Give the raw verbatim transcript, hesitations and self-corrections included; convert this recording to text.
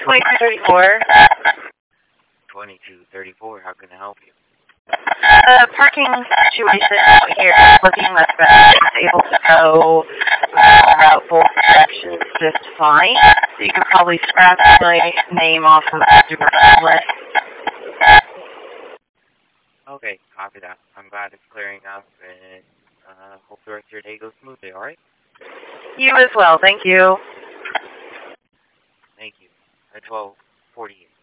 twenty-two thirty-four. twenty-two thirty-four, how can I help you? Uh, parking situation out here is looking much better. It's able to go uh, about both directions just fine. So you can probably scratch my name off of the direction list. Okay, copy that. I'm glad it's clearing up, and uh, hope the rest of your day goes smoothly, alright? You as well, thank you. Thank you. At twelve forty-eight.